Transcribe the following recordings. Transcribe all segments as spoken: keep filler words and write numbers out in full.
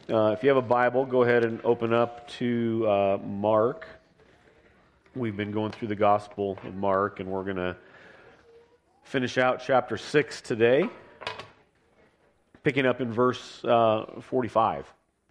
Uh, if you have a Bible, go ahead and open up to uh, Mark. We've been going through the Gospel of Mark, and we're going to finish out chapter six today, picking up in verse uh, forty-five.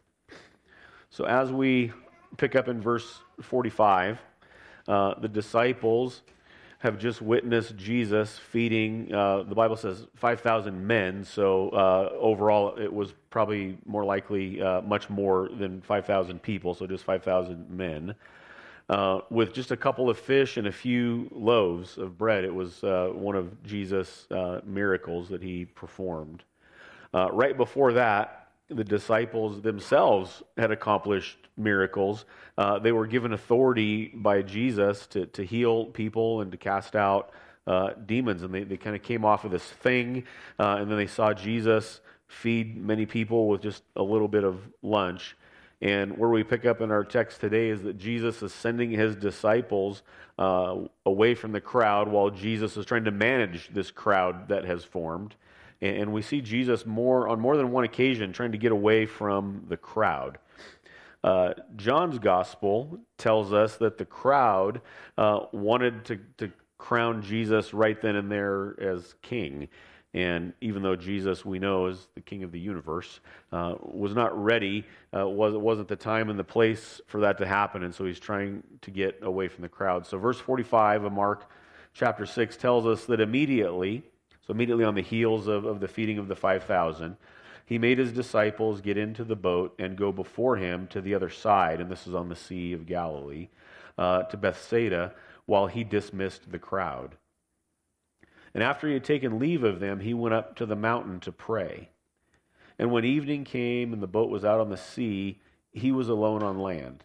So as we pick up in verse forty-five, uh, the disciples have just witnessed Jesus feeding, uh, the Bible says, five thousand men, so uh, overall it was probably more likely uh, much more than five thousand people, so just five thousand men, uh, with just a couple of fish and a few loaves of bread. It was uh, one of Jesus' uh, miracles that he performed. Uh, right before that, the disciples themselves had accomplished miracles. Uh, they were given authority by Jesus to, to heal people and to cast out uh, demons. And they, they kind of came off of this thing, uh, and then they saw Jesus feed many people with just a little bit of lunch. And where we pick up in our text today is that Jesus is sending his disciples uh, away from the crowd while Jesus is trying to manage this crowd that has formed. And we see Jesus more on more than one occasion trying to get away from the crowd. Uh, John's gospel tells us that the crowd uh, wanted to, to crown Jesus right then and there as king. And even though Jesus, we know, is the king of the universe, uh, was not ready, uh, was, it wasn't the time and the place for that to happen. And so he's trying to get away from the crowd. So verse forty-five of Mark chapter six tells us that immediately, So immediately on the heels of, of the feeding of the five thousand, he made his disciples get into the boat and go before him to the other side, and this is on the Sea of Galilee, uh, to Bethsaida, while he dismissed the crowd. And after he had taken leave of them, he went up to the mountain to pray. And when evening came and the boat was out on the sea, he was alone on land.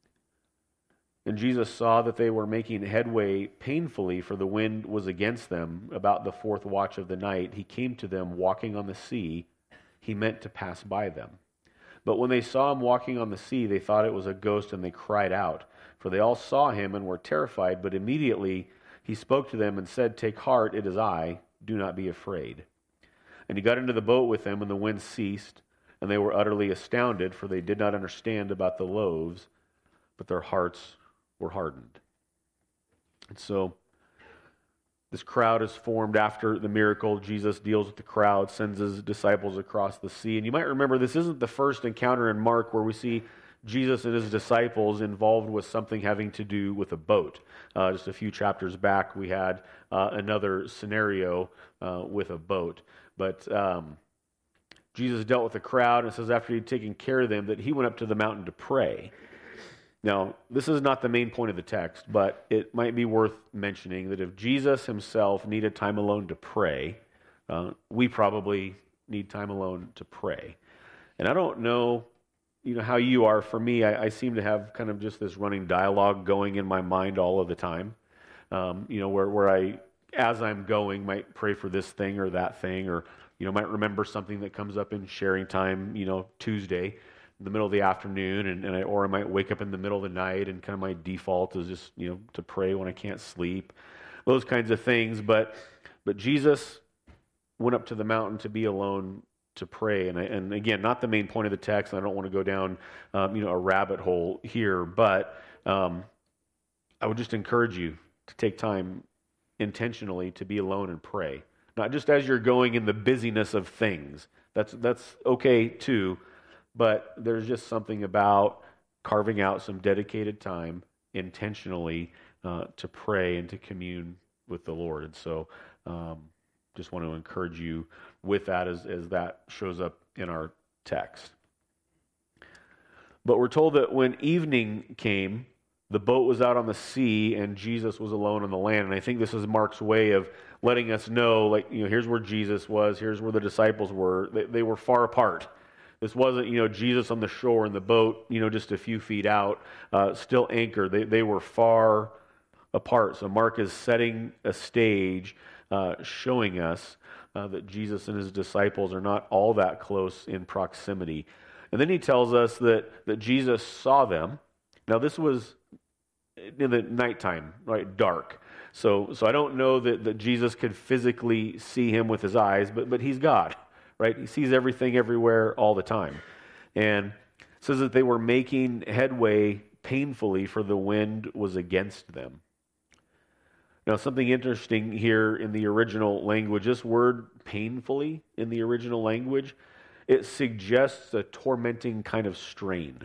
And Jesus saw that they were making headway painfully, for the wind was against them. About the fourth watch of the night, he came to them walking on the sea. He meant to pass by them. But when they saw him walking on the sea, they thought it was a ghost, and they cried out. For they all saw him and were terrified. But immediately he spoke to them and said, "Take heart, it is I. Do not be afraid." And he got into the boat with them, and the wind ceased. And they were utterly astounded, for they did not understand about the loaves, but their hearts were hardened. And so this crowd is formed after the miracle. Jesus deals with the crowd, sends his disciples across the sea. And you might remember this isn't the first encounter in Mark where we see Jesus and his disciples involved with something having to do with a boat. Uh, just a few chapters back, we had uh, another scenario uh, with a boat. But um, Jesus dealt with the crowd, and it says after he'd taken care of them that he went up to the mountain to pray. Now, this is not the main point of the text, but it might be worth mentioning that if Jesus himself needed time alone to pray, uh, we probably need time alone to pray. And I don't know, you know, how you are. For me, I, I seem to have kind of just this running dialogue going in my mind all of the time. Um, you know, where where I, as I'm going, might pray for this thing or that thing, or you know, might remember something that comes up in sharing time. You know, Tuesday. In the middle of the afternoon, and, and I, or I might wake up in the middle of the night, and kind of my default is just, you know, to pray when I can't sleep, those kinds of things. But but Jesus went up to the mountain to be alone to pray, and I, and again, not the main point of the text. And I don't want to go down, um, you know, a rabbit hole here, but um, I would just encourage you to take time intentionally to be alone and pray, not just as you're going in the busyness of things. That's that's okay too. But there's just something about carving out some dedicated time intentionally uh, to pray and to commune with the Lord. And so um, just want to encourage you with that as, as that shows up in our text. But we're told that when evening came, the boat was out on the sea and Jesus was alone on the land. And I think this is Mark's way of letting us know, like, you know, here's where Jesus was, here's where the disciples were. They, they were far apart. This wasn't, you know, Jesus on the shore in the boat, you know, just a few feet out, uh, still anchored. They they were far apart. So Mark is setting a stage, uh, showing us uh, that Jesus and his disciples are not all that close in proximity. And then he tells us that that Jesus saw them. Now this was in the nighttime, right, dark. So so I don't know that, that Jesus could physically see him with his eyes, but but he's God. Right? He sees everything everywhere all the time. And it says that they were making headway painfully, for the wind was against them. Now, something interesting here in the original language, this word painfully in the original language, it suggests a tormenting kind of strain.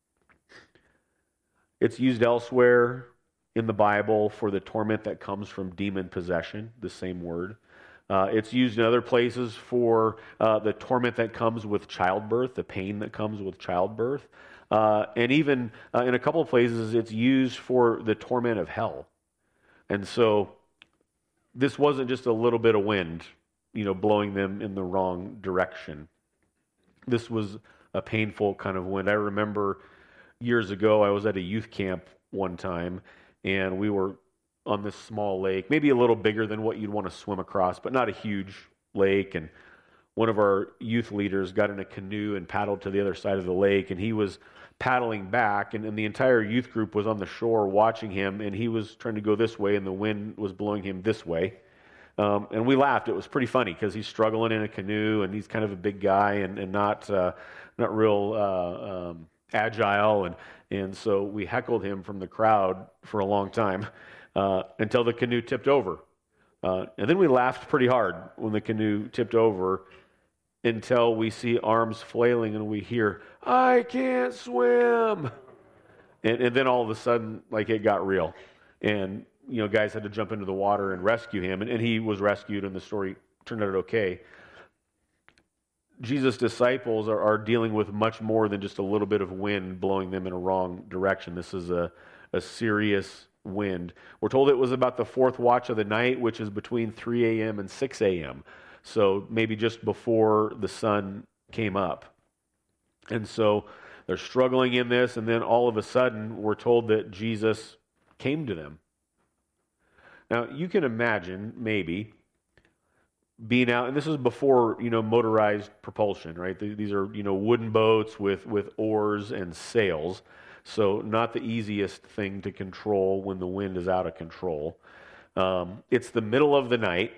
It's used elsewhere in the Bible for the torment that comes from demon possession, the same word. Uh, it's used in other places for uh, the torment that comes with childbirth, the pain that comes with childbirth. Uh, and even uh, in a couple of places, it's used for the torment of hell. And so this wasn't just a little bit of wind, you know, blowing them in the wrong direction. This was a painful kind of wind. I remember years ago, I was at a youth camp one time, and we were on this small lake, maybe a little bigger than what you'd want to swim across, but not a huge lake. And one of our youth leaders got in a canoe and paddled to the other side of the lake, and he was paddling back, and, and the entire youth group was on the shore watching him, and he was trying to go this way, and the wind was blowing him this way. Um, and we laughed. It was pretty funny because he's struggling in a canoe, and he's kind of a big guy and, and not uh, not real uh, um, agile, and and so we heckled him from the crowd for a long time uh, until the canoe tipped over, uh, and then we laughed pretty hard when the canoe tipped over, until we see arms flailing and we hear, "I can't swim," and and then all of a sudden, like, it got real, and you know, guys had to jump into the water and rescue him, and, and he was rescued, and the story turned out okay. Jesus' disciples are, are dealing with much more than just a little bit of wind blowing them in a wrong direction. This is a, a serious wind. We're told it was about the fourth watch of the night, which is between three a.m. and six a.m., so maybe just before the sun came up. And so they're struggling in this, and then all of a sudden, we're told that Jesus came to them. Now, you can imagine, maybe, being out, and this is before, you know, motorized propulsion, right? These are, you know, wooden boats with, with oars and sails, so not the easiest thing to control when the wind is out of control. Um, it's the middle of the night,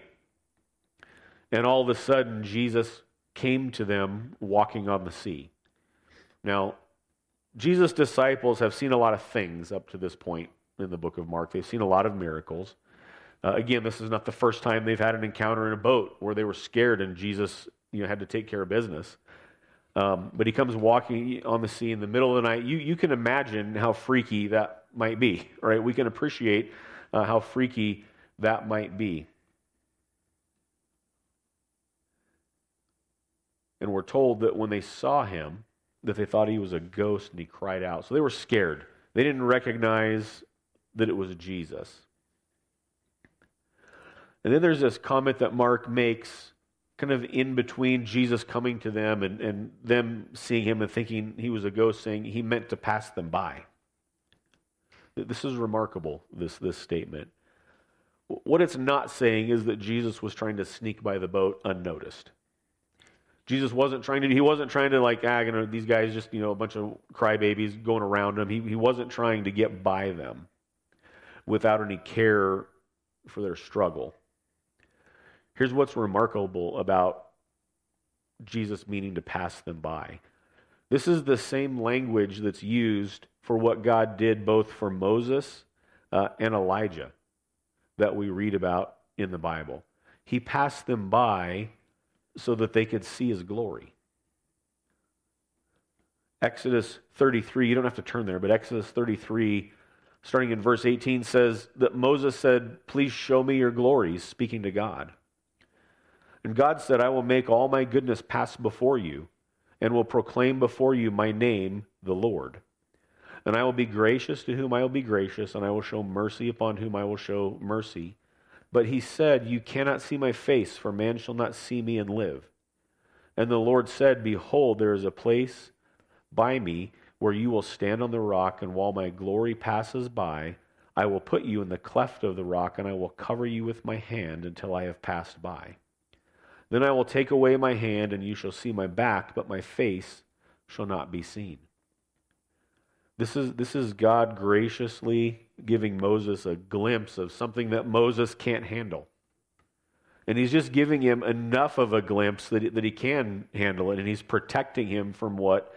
and all of a sudden, Jesus came to them walking on the sea. Now, Jesus' disciples have seen a lot of things up to this point in the book of Mark. They've seen a lot of miracles. Uh, again, this is not the first time they've had an encounter in a boat where they were scared and Jesus, you know, had to take care of business. Um, but he comes walking on the sea in the middle of the night. You you can imagine how freaky that might be, right? We can appreciate uh, how freaky that might be. And we're told that when they saw him, that they thought he was a ghost, and he cried out. So they were scared. They didn't recognize that it was Jesus. And then there's this comment that Mark makes kind of in between Jesus coming to them and, and them seeing him and thinking he was a ghost, saying he meant to pass them by. This is remarkable, this, this statement. What it's not saying is that Jesus was trying to sneak by the boat unnoticed. Jesus wasn't trying to, he wasn't trying to like, ah, you know, these guys just, you know, a bunch of crybabies going around him. He, he wasn't trying to get by them without any care for their struggle. Here's what's remarkable about Jesus meaning to pass them by. This is the same language that's used for what God did both for Moses uh, and Elijah that we read about in the Bible. He passed them by so that they could see his glory. Exodus thirty-three, you don't have to turn there, but Exodus thirty-three, starting in verse eighteen, says that Moses said, "Please show me your glory," speaking to God. And God said, "I will make all my goodness pass before you, and will proclaim before you my name, the Lord. And I will be gracious to whom I will be gracious, and I will show mercy upon whom I will show mercy. But he said, you cannot see my face, for man shall not see me and live. And the Lord said, behold, there is a place by me where you will stand on the rock, and while my glory passes by, I will put you in the cleft of the rock, and I will cover you with my hand until I have passed by. Then I will take away my hand, and you shall see my back, but my face shall not be seen." This is, this is God graciously giving Moses a glimpse of something that Moses can't handle. And he's just giving him enough of a glimpse that, that he can handle it, and he's protecting him from what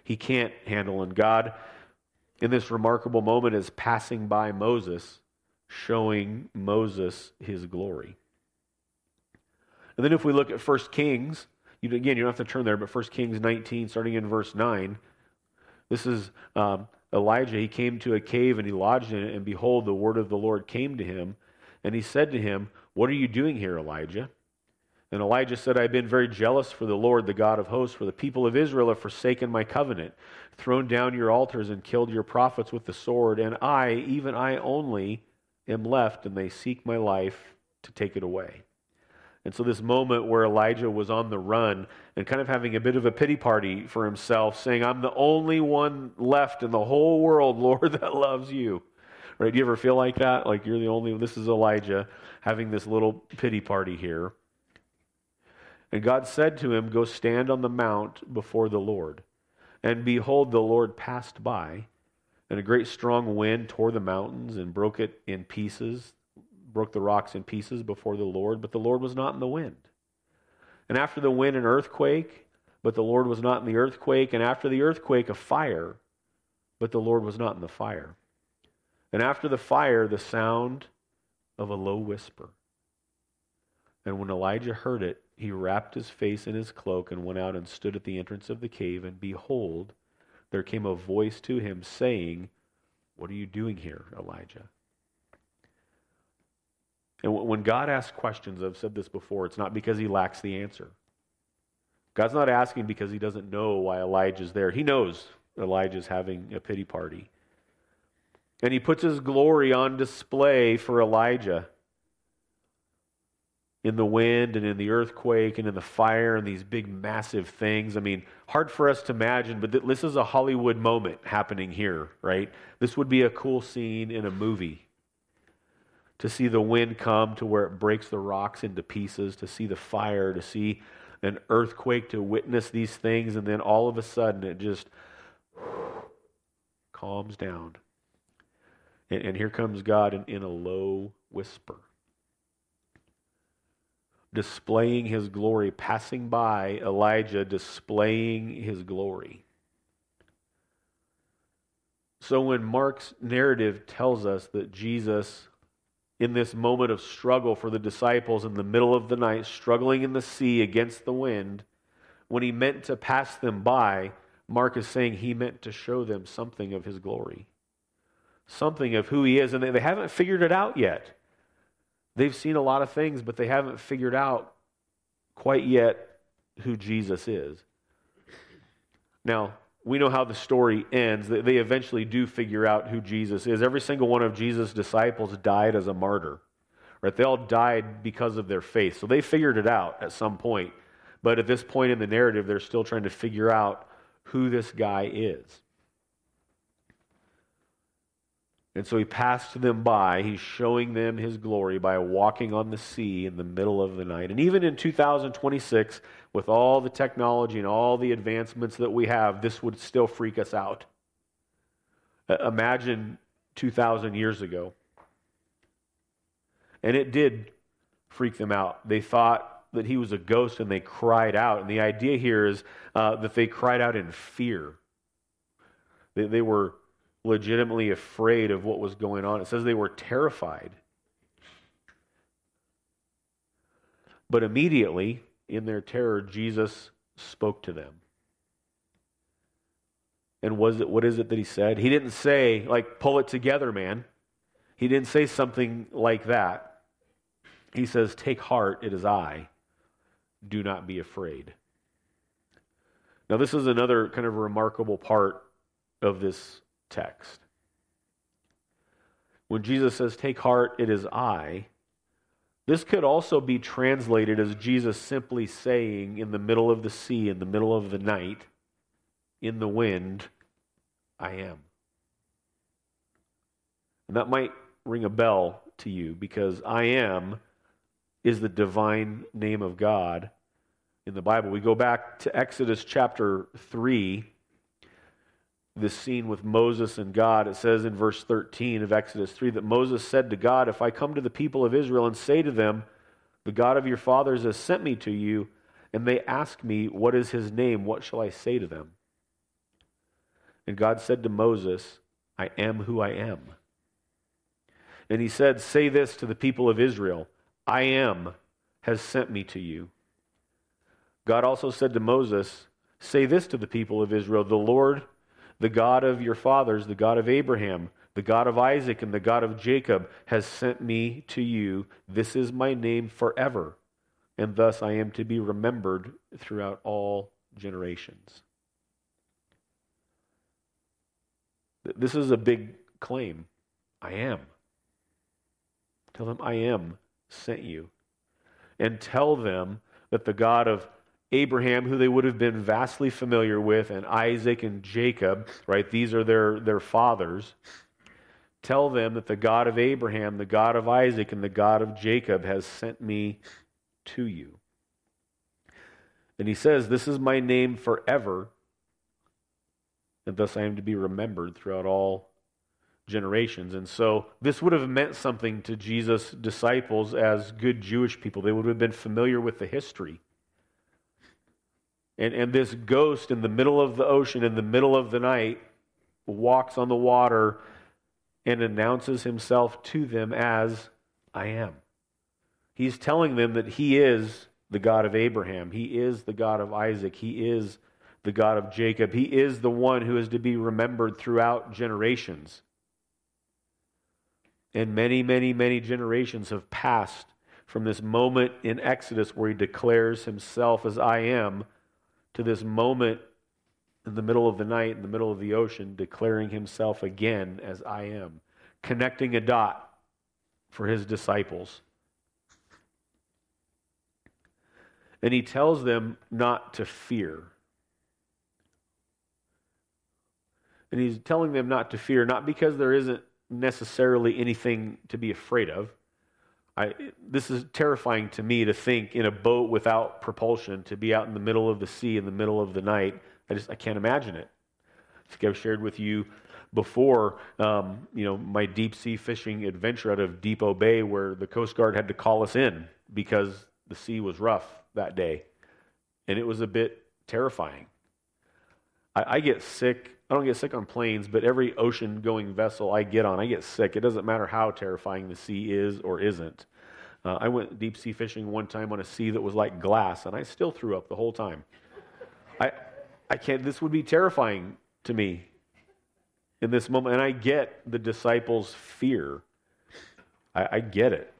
he can't handle. And God, in this remarkable moment, is passing by Moses, showing Moses his glory. And then if we look at First Kings, you, again, you don't have to turn there, but First Kings nineteen, starting in verse nine, this is um, Elijah. He came to a cave and he lodged in it, and behold, the word of the Lord came to him, and he said to him, "What are you doing here, Elijah?" And Elijah said, "I have been very jealous for the Lord, the God of hosts, for the people of Israel have forsaken my covenant, thrown down your altars, and killed your prophets with the sword, and I, even I only, am left, and they seek my life to take it away." And so this moment where Elijah was on the run and kind of having a bit of a pity party for himself, saying, "I'm the only one left in the whole world, Lord, that loves you." Right? Do you ever feel like that? Like you're the only one? This is Elijah having this little pity party here. And God said to him, "Go stand on the mount before the Lord." And behold, the Lord passed by, and a great strong wind tore the mountains and broke it in pieces, broke the rocks in pieces before the Lord, but the Lord was not in the wind. And after the wind, an earthquake, but the Lord was not in the earthquake. And after the earthquake, a fire, but the Lord was not in the fire. And after the fire, the sound of a low whisper. And when Elijah heard it, he wrapped his face in his cloak and went out and stood at the entrance of the cave. And behold, there came a voice to him saying, "What are you doing here, Elijah?" And when God asks questions, I've said this before, it's not because he lacks the answer. God's not asking because he doesn't know why Elijah's there. He knows Elijah's having a pity party. And he puts his glory on display for Elijah in the wind and in the earthquake and in the fire and these big massive things. I mean, hard for us to imagine, but this is a Hollywood moment happening here, right? This would be a cool scene in a movie. To see the wind come to where it breaks the rocks into pieces, to see the fire, to see an earthquake, to witness these things, and then all of a sudden it just calms down. And, and here comes God in, in a low whisper, displaying his glory, passing by Elijah, displaying his glory. So when Mark's narrative tells us that Jesus, in this moment of struggle for the disciples in the middle of the night, struggling in the sea against the wind, when he meant to pass them by, Mark is saying he meant to show them something of his glory, something of who he is, and they, they haven't figured it out yet. They've seen a lot of things, but they haven't figured out quite yet who Jesus is. Now, we know how the story ends. They eventually do figure out who Jesus is. Every single one of Jesus' disciples died as a martyr. Right? They all died because of their faith. So they figured it out at some point. But at this point in the narrative, they're still trying to figure out who this guy is. And so he passed them by. He's showing them his glory by walking on the sea in the middle of the night. And even in two thousand twenty-six, with all the technology and all the advancements that we have, this would still freak us out. Uh, imagine two thousand years ago. And it did freak them out. They thought that he was a ghost and they cried out. And the idea here is uh, that they cried out in fear. They, they were legitimately afraid of what was going on. It says they were terrified. But immediately, in their terror, Jesus spoke to them. And was it, what is it that he said? He didn't say, like, pull it together, man. He didn't say something like that. He says, take heart, it is I. Do not be afraid. Now, this is another kind of remarkable part of this text. When Jesus says, take heart, it is I, this could also be translated as Jesus simply saying in the middle of the sea, in the middle of the night, in the wind, I am. And that might ring a bell to you because I am is the divine name of God in the Bible. We go back to Exodus chapter three, this scene with Moses and God. It says in verse thirteen of Exodus three that Moses said to God, if I come to the people of Israel and say to them, the God of your fathers has sent me to you, and they ask me, what is his name? What shall I say to them? And God said to Moses, I am who I am. And he said, say this to the people of Israel, I am has sent me to you. God also said to Moses, say this to the people of Israel, the Lord, the God of your fathers, the God of Abraham, the God of Isaac, and the God of Jacob has sent me to you. This is my name forever, and thus I am to be remembered throughout all generations. This is a big claim. I am. Tell them I am sent you. And tell them that the God of Abraham, who they would have been vastly familiar with, and Isaac and Jacob, right? These are their, their fathers. Tell them that the God of Abraham, the God of Isaac, and the God of Jacob has sent me to you. And he says, this is my name forever, and thus I am to be remembered throughout all generations. And so this would have meant something to Jesus' disciples as good Jewish people. They would have been familiar with the history. And, and this ghost in the middle of the ocean, in the middle of the night, walks on the water and announces himself to them as, I am. He's telling them that he is the God of Abraham. He is the God of Isaac. He is the God of Jacob. He is the one who is to be remembered throughout generations. And many, many, many generations have passed from this moment in Exodus where he declares himself as I am to this moment in the middle of the night, in the middle of the ocean, declaring himself again as I am, connecting a dot for his disciples. And he tells them not to fear. And he's telling them not to fear, not because there isn't necessarily anything to be afraid of. I, this is terrifying to me to think in a boat without propulsion, to be out in the middle of the sea in the middle of the night. I just I can't imagine it. I think I've shared with you before, um, you know, my deep sea fishing adventure out of Depot Bay, where the Coast Guard had to call us in because the sea was rough that day, and it was a bit terrifying. I, I get sick. I don't get sick on planes, but every ocean-going vessel I get on, I get sick. It doesn't matter how terrifying the sea is or isn't. Uh, I went deep sea fishing one time on a sea that was like glass, and I still threw up the whole time. I, I can't. This would be terrifying to me in this moment, and I get the disciples' fear. I, I get it.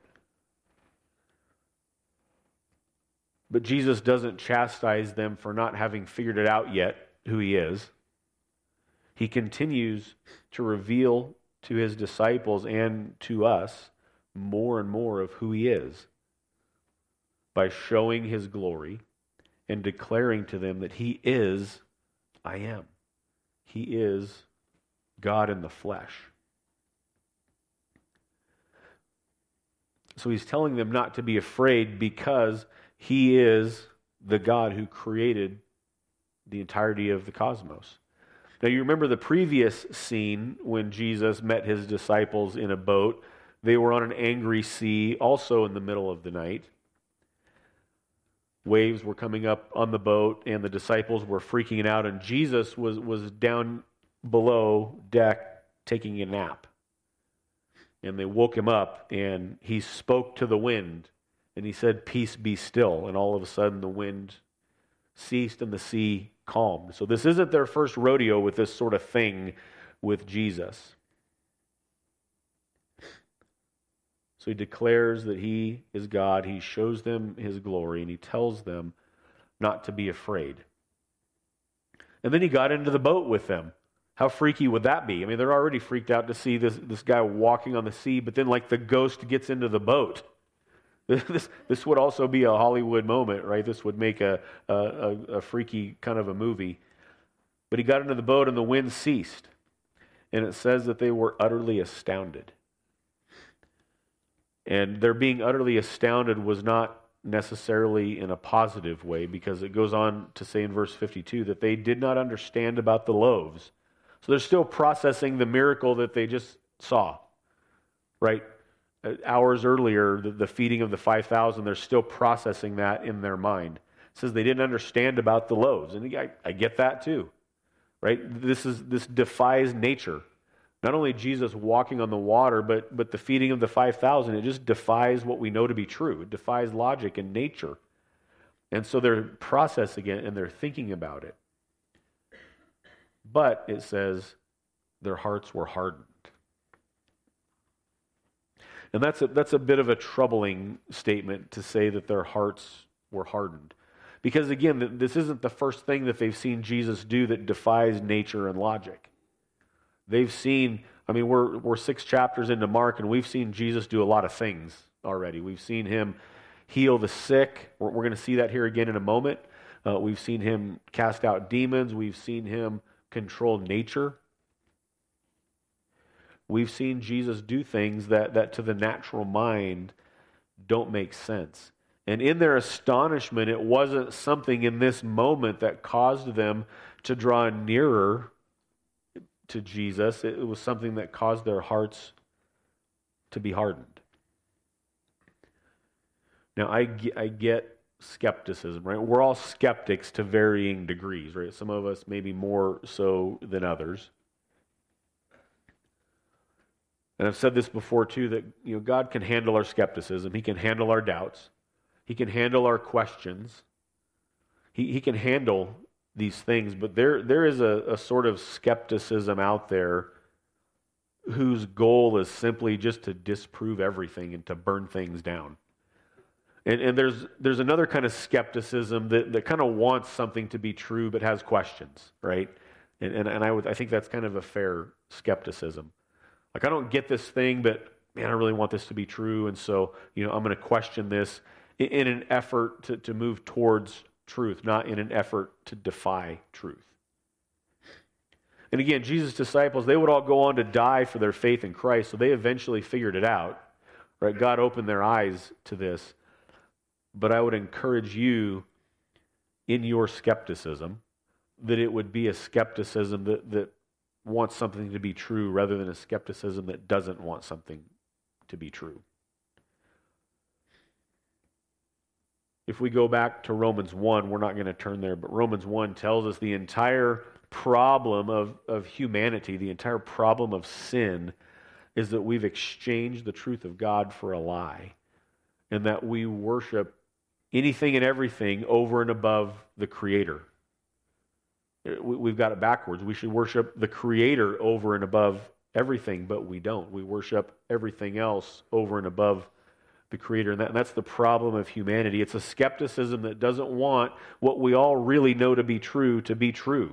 But Jesus doesn't chastise them for not having figured it out yet who he is. He continues to reveal to his disciples and to us more and more of who he is by showing his glory and declaring to them that he is, I am. He is God in the flesh. So he's telling them not to be afraid because he is the God who created the entirety of the cosmos. Now, you remember the previous scene when Jesus met his disciples in a boat. They were on an angry sea, also in the middle of the night. Waves were coming up on the boat, and the disciples were freaking out, and Jesus was, was down below deck taking a nap. And they woke him up, and he spoke to the wind, and he said, "Peace, be still." And all of a sudden, the wind ceased and the sea calmed. So this isn't their first rodeo with this sort of thing with Jesus. So he declares that he is God. He shows them his glory, and he tells them not to be afraid. And then he got into the boat with them. How freaky would that be? I mean, they're already freaked out to see this, this guy walking on the sea, but then like the ghost gets into the boat. This this would also be a Hollywood moment, right? This would make a, a, a freaky kind of a movie. But he got into the boat and the wind ceased. And it says that they were utterly astounded. And their being utterly astounded was not necessarily in a positive way, because it goes on to say in verse fifty-two that they did not understand about the loaves. So they're still processing the miracle that they just saw, right? Hours earlier, the, the feeding of the five thousand, they're still processing that in their mind. It says they didn't understand about the loaves. And I, I get that too. right? This is this defies nature. Not only Jesus walking on the water, but, but the feeding of the five thousand, it just defies what we know to be true. It defies logic and nature. And so they're processing it and they're thinking about it. But it says their hearts were hardened. And that's a, that's a bit of a troubling statement to say that their hearts were hardened. Because again, this isn't the first thing that they've seen Jesus do that defies nature and logic. They've seen, I mean, we're, we're six chapters into Mark, and we've seen Jesus do a lot of things already. We've seen him heal the sick. We're, we're going to see that here again in a moment. Uh, we've seen him cast out demons. We've seen him control nature. We've seen Jesus do things that, that to the natural mind don't make sense. And in their astonishment, it wasn't something in this moment that caused them to draw nearer to Jesus. It was something that caused their hearts to be hardened. Now, I get, I get skepticism, right? We're all skeptics to varying degrees, right? Some of us maybe more so than others. And I've said this before too, that you know God can handle our skepticism. He can handle our doubts. He can handle our questions. He, he can handle these things, but there there is a, a sort of skepticism out there whose goal is simply just to disprove everything and to burn things down. And, and there's there's another kind of skepticism that, that kind of wants something to be true but has questions, right? And and, and I would I think that's kind of a fair skepticism. Like, I don't get this thing, but man, I really want this to be true, and so you know I'm going to question this in, in an effort to, to move towards truth, not in an effort to defy truth. And again, Jesus' disciples, they would all go on to die for their faith in Christ, so they eventually figured it out, right? God opened their eyes to this. But I would encourage you in your skepticism that it would be a skepticism that, that wants something to be true rather than a skepticism that doesn't want something to be true. If we go back to Romans one, we're not going to turn there, but Romans one tells us the entire problem of, of humanity, the entire problem of sin, is that we've exchanged the truth of God for a lie, and that we worship anything and everything over and above the Creator. We've got it backwards. We should worship the Creator over and above everything, but we don't. We worship everything else over and above the Creator, and, that, and that's the problem of humanity. It's a skepticism that doesn't want what we all really know to be true to be true.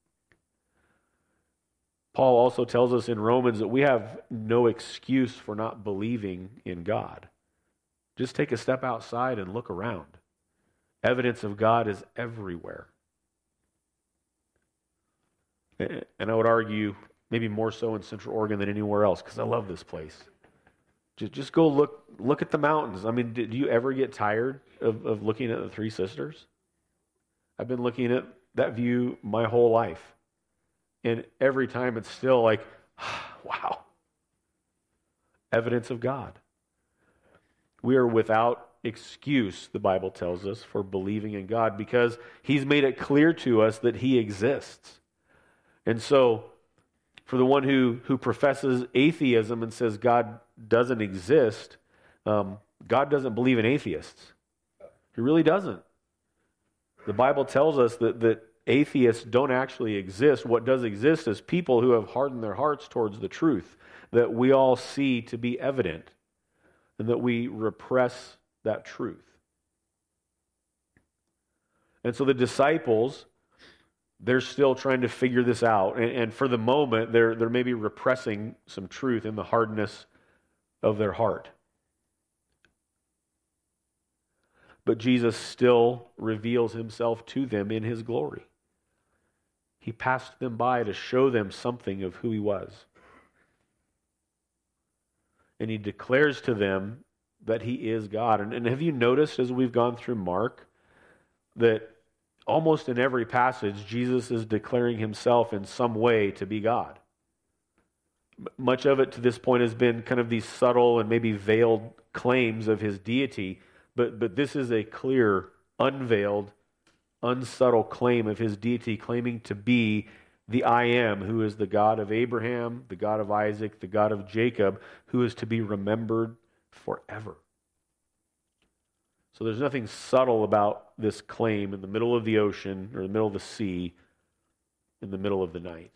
Paul also tells us in Romans that we have no excuse for not believing in God. Just take a step outside and look around. Evidence of God is everywhere. And I would argue maybe more so in Central Oregon than anywhere else, because I love this place. Just, just go look look at the mountains. I mean, did you ever get tired of, of looking at the Three Sisters? I've been looking at that view my whole life. And every time it's still like, wow. Evidence of God. We are without excuse, the Bible tells us, for believing in God, because He's made it clear to us that He exists. And so, for the one who, who professes atheism and says God doesn't exist, um, God doesn't believe in atheists. He really doesn't. The Bible tells us that, that atheists don't actually exist. What does exist is people who have hardened their hearts towards the truth that we all see to be evident, and that we repress that truth. And so the disciples, they're still trying to figure this out. And, and for the moment, they're, they're maybe repressing some truth in the hardness of their heart. But Jesus still reveals Himself to them in His glory. He passed them by to show them something of who He was. And He declares to them that He is God. And, and have you noticed as we've gone through Mark that almost in every passage, Jesus is declaring Himself in some way to be God. Much of it to this point has been kind of these subtle and maybe veiled claims of His deity, but, but this is a clear, unveiled, unsubtle claim of His deity, claiming to be the I Am, who is the God of Abraham, the God of Isaac, the God of Jacob, who is to be remembered forever. So there's nothing subtle about this claim in the middle of the ocean or the middle of the sea, in the middle of the night.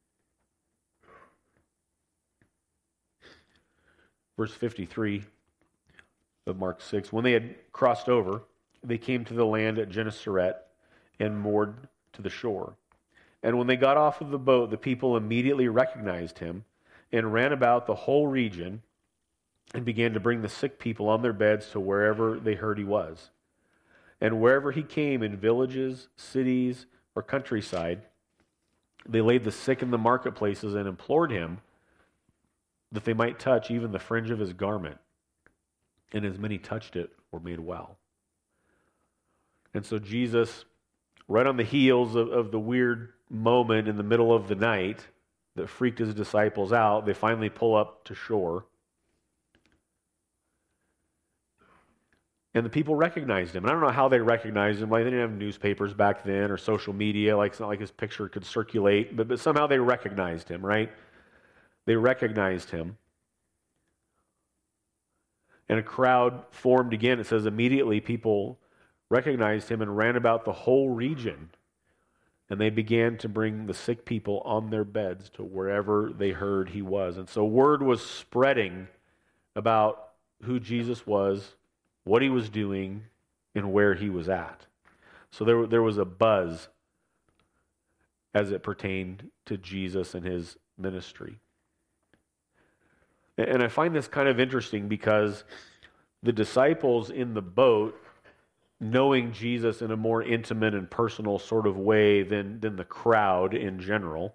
Verse fifty-three of Mark six, when they had crossed over, they came to the land at Gennesaret and moored to the shore. And when they got off of the boat, the people immediately recognized him and ran about the whole region and began to bring the sick people on their beds to wherever they heard he was. And wherever he came, in villages, cities, or countryside, they laid the sick in the marketplaces and implored him that they might touch even the fringe of his garment. And as many touched it were made well. And so Jesus, right on the heels of, of the weird moment in the middle of the night that freaked his disciples out, they finally pull up to shore. And the people recognized him. And I don't know how they recognized him. Like, they didn't have newspapers back then or social media. Like, it's not like his picture could circulate. But, but somehow they recognized him, right? They recognized him. And a crowd formed again. It says immediately people recognized him and ran about the whole region. And they began to bring the sick people on their beds to wherever they heard he was. And so word was spreading about who Jesus was, what he was doing, and where he was at. So there, there was a buzz as it pertained to Jesus and his ministry. And I find this kind of interesting because the disciples in the boat, knowing Jesus in a more intimate and personal sort of way than, than the crowd in general,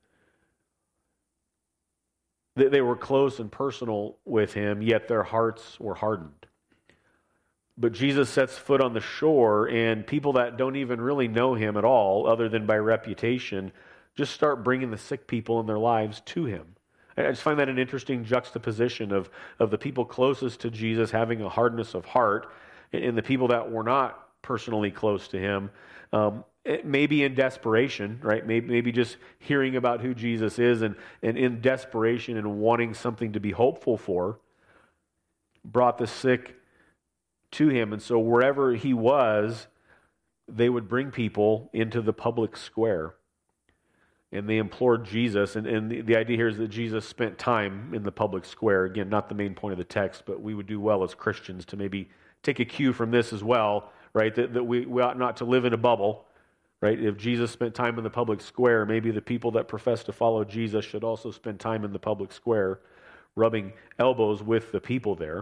they, they were close and personal with him, yet their hearts were hardened. But Jesus sets foot on the shore, and people that don't even really know him at all, other than by reputation, just start bringing the sick people in their lives to him. I just find that an interesting juxtaposition of, of the people closest to Jesus having a hardness of heart, and the people that were not personally close to him, um, maybe in desperation, right? Maybe, maybe just hearing about who Jesus is and, and in desperation and wanting something to be hopeful for, brought the sick to him. And so wherever he was, they would bring people into the public square. And they implored Jesus, and, and the, the idea here is that Jesus spent time in the public square. Again, not the main point of the text, but we would do well as Christians to maybe take a cue from this as well, right? That, that we, we ought not to live in a bubble, right? If Jesus spent time in the public square, maybe the people that profess to follow Jesus should also spend time in the public square, rubbing elbows with the people there.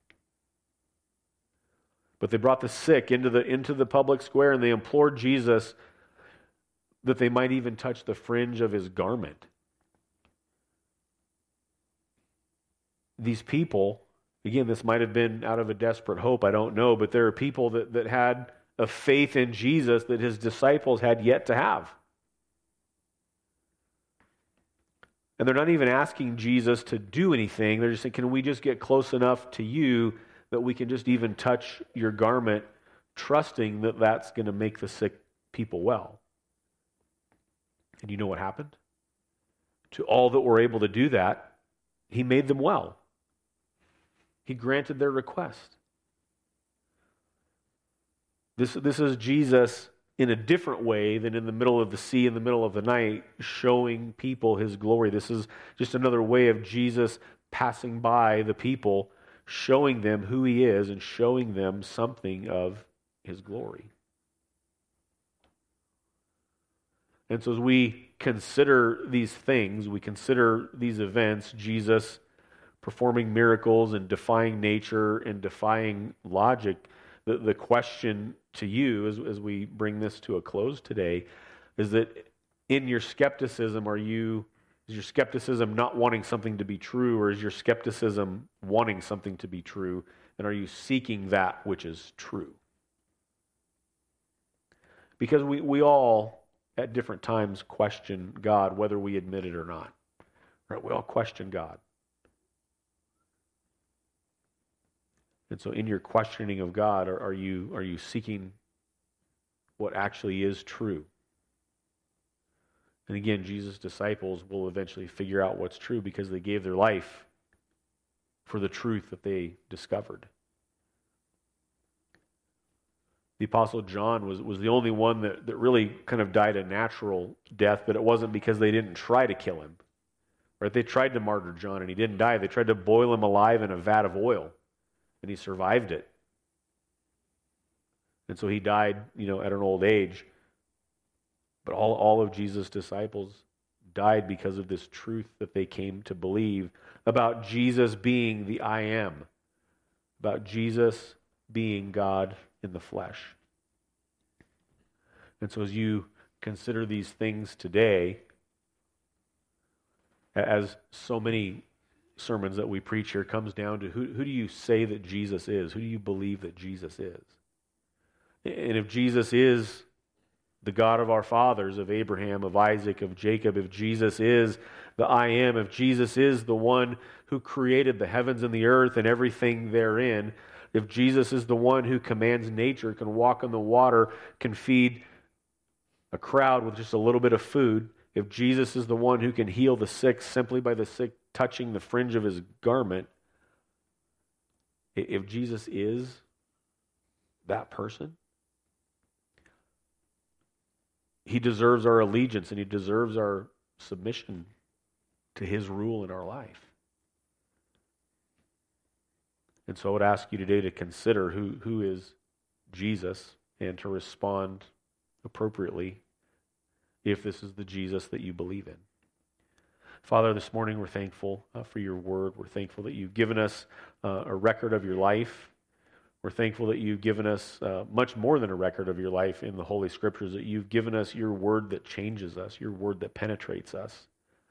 But they brought the sick into the into the public square, and they implored Jesus that they might even touch the fringe of his garment. These people, again, this might have been out of a desperate hope, I don't know, but there are people that, that had a faith in Jesus that his disciples had yet to have. And they're not even asking Jesus to do anything. They're just saying, can we just get close enough to you that we can just even touch your garment, trusting that that's going to make the sick people well? And you know what happened? To all that were able to do that, he made them well. He granted their request. This, this is Jesus in a different way than in the middle of the sea, in the middle of the night, showing people his glory. This is just another way of Jesus passing by the people, showing them who he is and showing them something of his glory. And so as we consider these things, we consider these events, Jesus performing miracles and defying nature and defying logic, the, the question to you as, as we bring this to a close today is that in your skepticism, are you, is your skepticism not wanting something to be true, or is your skepticism wanting something to be true? And are you seeking that which is true? Because we, we all at different times question God, whether we admit it or not. Right? We all question God. And so in your questioning of God, are, are you are you seeking what actually is true? And again, Jesus' disciples will eventually figure out what's true because they gave their life for the truth that they discovered. The Apostle John was, was the only one that, that really kind of died a natural death, but it wasn't because they didn't try to kill him. Right? They tried to martyr John and he didn't die. They tried to boil him alive in a vat of oil and he survived it. And so he died, you know, at an old age. But all, all of Jesus' disciples died because of this truth that they came to believe about Jesus being the I am, about Jesus being God in the flesh. And so as you consider these things today, as so many sermons that we preach here comes down to who, who do you say that Jesus is? Who do you believe that Jesus is? And if Jesus is the God of our fathers, of Abraham, of Isaac, of Jacob, if Jesus is the I am, if Jesus is the one who created the heavens and the earth and everything therein, if Jesus is the one who commands nature, can walk on the water, can feed a crowd with just a little bit of food, if Jesus is the one who can heal the sick simply by the sick touching the fringe of his garment, if Jesus is that person, he deserves our allegiance and he deserves our submission to his rule in our life. And so I would ask you today to consider who, who is Jesus and to respond appropriately if this is the Jesus that you believe in. Father, this morning we're thankful uh, for your word. We're thankful that you've given us uh, a record of your life. We're thankful that you've given us uh, much more than a record of your life in the Holy Scriptures, that you've given us your word that changes us, your word that penetrates us,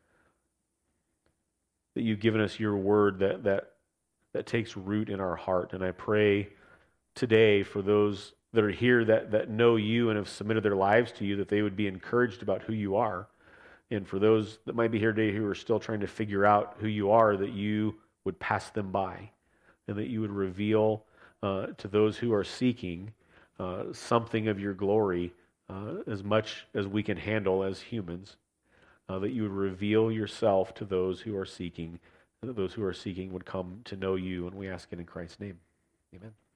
that you've given us your word that that that takes root in our heart. And I pray today for those that are here that, that know you and have submitted their lives to you, that they would be encouraged about who you are. And for those that might be here today who are still trying to figure out who you are, that you would pass them by and that you would reveal uh, to those who are seeking uh, something of your glory uh, as much as we can handle as humans, uh, that you would reveal yourself to those who are seeking, and that those who are seeking would come to know you. And we ask it in Christ's name. Amen.